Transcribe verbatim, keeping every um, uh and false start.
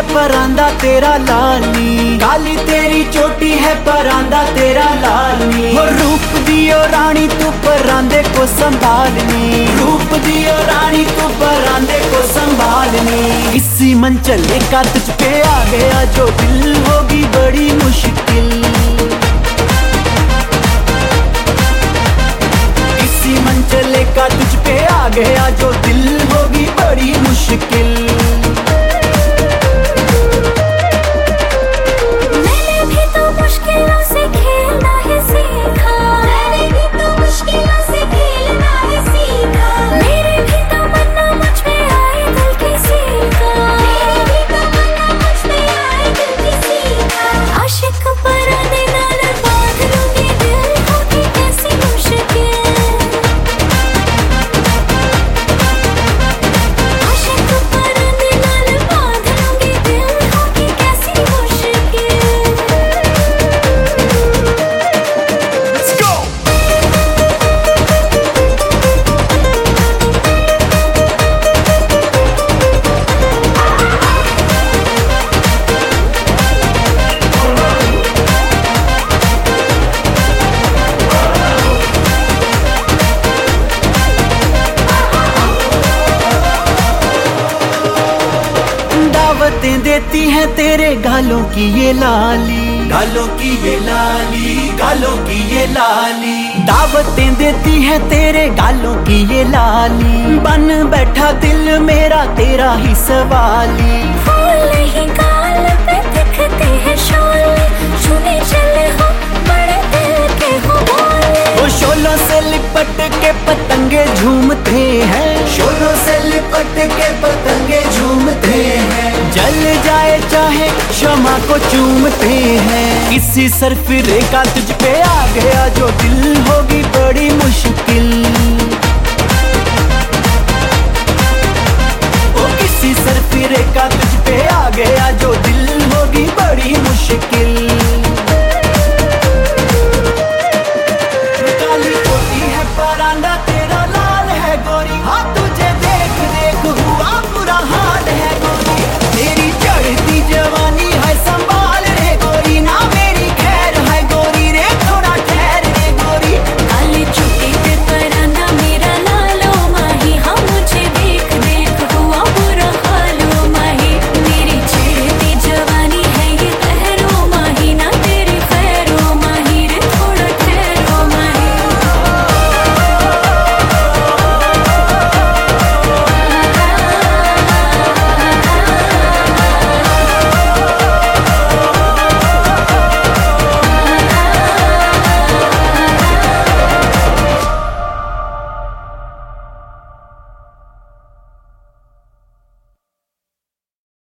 है परांदा तेरा लाली, काली तेरी चोटी है परांदा तेरा लाली। हो रूप दियो रानी तू परांदे को संभालनी, रूप दियो रानी तू परांदे को संभालनी। इसी मंचले का तुझ पे आ गया जो दिल होगी बड़ी मुश्किल, इसी मंचले का तुझ पे आ गया जो दिल होगी बड़ी मुश्किल। दावतें देती है तेरे गालों की ये लाली, गालों की ये लाली, गालों की ये लाली। दावतें देती है तेरे गालों की ये लाली, बन बैठा दिल मेरा तेरा ही सवाली। फूल ही गाल पे दिखते हैं शोले, छूने चले हो बड़े दिल के हो बोले। वो शोलों से लिपट के पतंगे झूमते हैं, शोलों से लिपट के पतंगे झूमते हैं। जल जाए चाहे क्षमा को चूमते हैं। इसी सरफिरे का तुझ पे आ गया जो दिल होगी बड़ी मुश्किल,